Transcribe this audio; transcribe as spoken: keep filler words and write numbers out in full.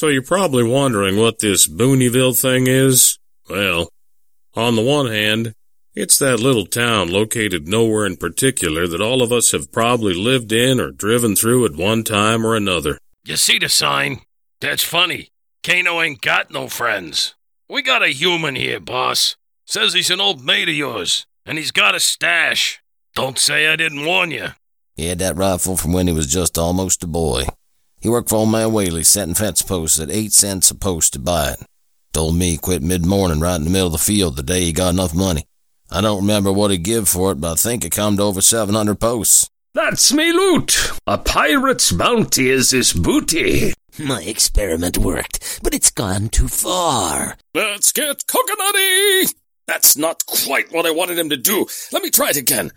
So you're probably wondering what this Booneyville thing is? Well, on the one hand, it's that little town located nowhere in particular that all of us have probably lived in or driven through at one time or another. You see the sign? That's funny. Kano ain't got no friends. We got a human here, boss. Says he's an old mate of yours, and he's got a stash. Don't say I didn't warn you. He had that rifle from when he was just almost a boy. He worked for old man Whaley, setting fence posts at eight cents a post to buy it. Told me he quit mid-morning right in the middle of the field the day he got enough money. I don't remember what he give for it, but I think it come to over seven hundred posts. That's me loot. A pirate's bounty is this booty. My experiment worked, but it's gone too far. Let's get coconutty! That's not quite what I wanted him to do. Let me try it again.